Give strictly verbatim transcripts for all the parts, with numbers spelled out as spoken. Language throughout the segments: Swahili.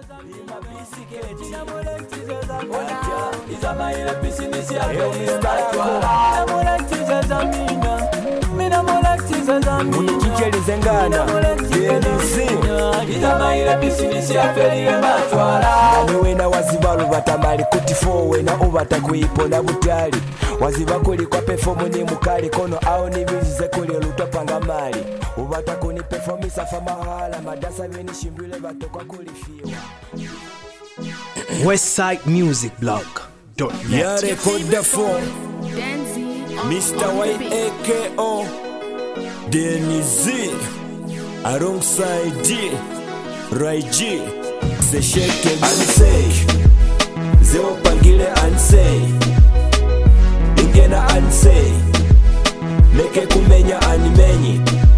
Wena wazibalu batamali kutifo wena ubata kuipola butali waziba kuli kwa perform ni mukali kono au ni bizize kuli lutopanga mali ubata kuni perform safa mahala madasa beni shimbile bato kwa kulifiwa westside music blog dot net. Ya record the phone Mister Y A K O Denizi alongside G Rai G Se shake and say Zeo pangile and say Ingena and say Leke kumenya and menyi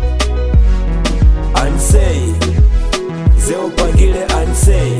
And say Zeo pangile and say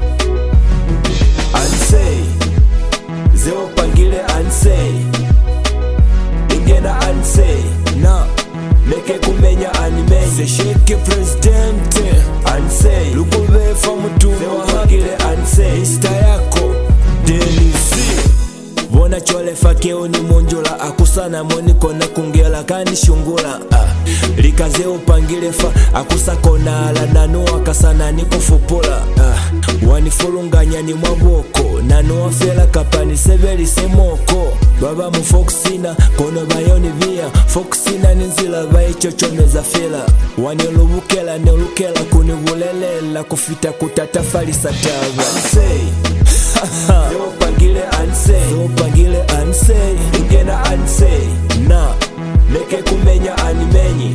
And say Zeo pangile and say Ingena and say Na Leke kumenya and menyi Se shake president And say Lukube from tu Zeo pangile and say Mister yako Denizi Bona chole fakeo ni monjola akusana moni kona kungela kani shungula ah. Likaze upangile fa akusa kona ala nanua kasana ni kufupula ah. Wanifulunganya ni mwaboko nanua fela kapani sebeli semoko Baba mu foxina kono bayoni via foxina ninzila bae chochomeza fela Wanilubukela neulukela kunivulelela kufita kutatafali satava Say Zeo pangile and say Zeo pangile and say Ingena and say Na Leke kumenya and menyi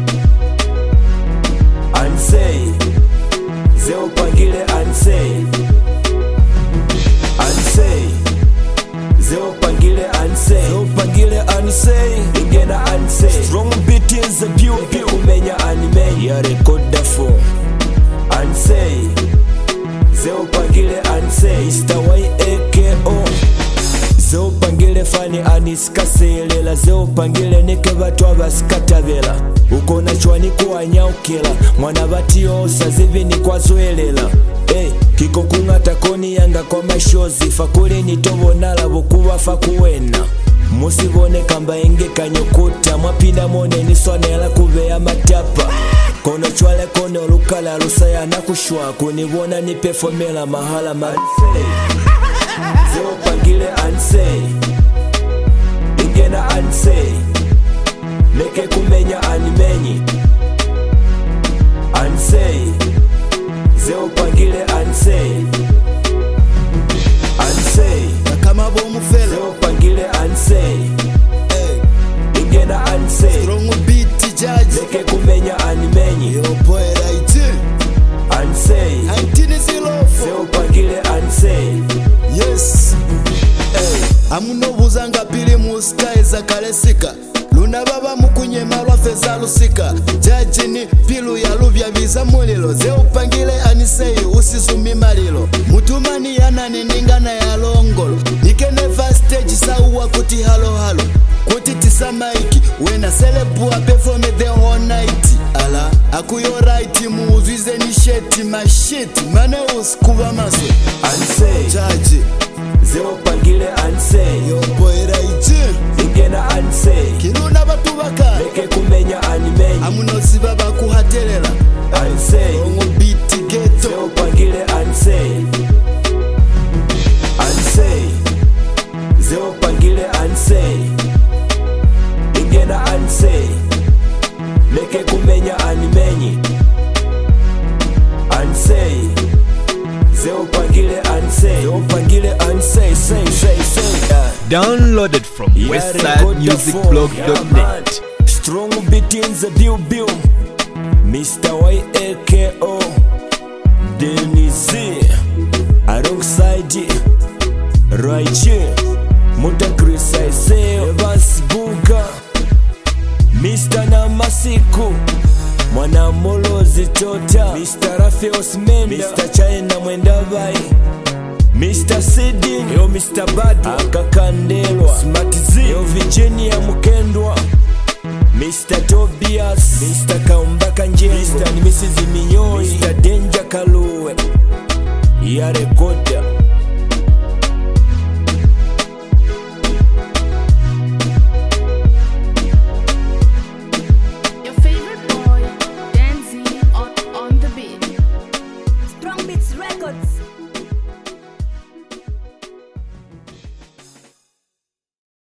And say Zeo pangile and say And say Zeo pangile and say Zeo pangile and say Ingena and say Strong beat in the pew pew kumenya and menyi Ya record the phone And say Zeo pangile and say Mister Y A K O Zeo pangile fani aniskaselela Zeo pangile neke batu abasikatavela Ukona chwani kuwa nyaukila Mwana bati osa zivi ni kwa zoelela Hey, kiko kungata koni yanga kwa mashozi Fakuli ni tobo nala bukuwa fakuwena Musibone kamba inge kanyokuta Mwapinda mone niswanela kubeya matapa Kono chwale kono lukala lusaya na kushwa Kunibona ni performela mahala ma Zeo pangile and say Ingena and say Leke kumenya and menyi And say Zeo pangile and say And say Kama bomu fela Zeo pangile and say hey. Ingena and say Strong beat judge Leke kumenya and menyi Yo boy right And say nineteen zero four Zeo pangile and say Yes hey. Amunobuzanga pili muskai za kalesika Luna baba mukunye marwa feza lusika Jaji ni pilu ya lubya viza mulilo Zeo pangile anisei usizumi malilo Mutumani yanani ningana ya longolo Ikene first stage sauwa kuti halo halo Kuti tisa maiki Wena celebu wa perform the whole night Ala akuyo right muuzwize ni sheti mashiti Mane uskuba maso And say Jaji Zeo pangile and say Yo boy right Ingena and say Kiluna batu baka Leke kumenya and menyi Amunozi baba kuhatelela And say Ongo biti geto Zeo pangile and say And say Zeo pangile and say Ingena and say Leke kumenya and menyi And say Zeo pangile and say Zeo pangile and say Say say say uh. Downloaded from Yeah, westside music blog dot net. yeah, Strong beat in the bill bill Mister Y A K O Denizi alongside Rai G Muta Chris I say Evans Buga Mister Namasiku Mwana Molozi Tota Mister Rafi Osmenda Mister China Mwendabai Mister Sidin Yo Mister Badu Akakandelwa Smart Z Yo Virginia Mukendwa Mister Tobias Mister Kaumbaka Njengo Mister ni Missus Minyoi Mister Danger Kaluwe ya rekoda. Your favorite boy, Danzy on, on the beat. Strong Beats Records.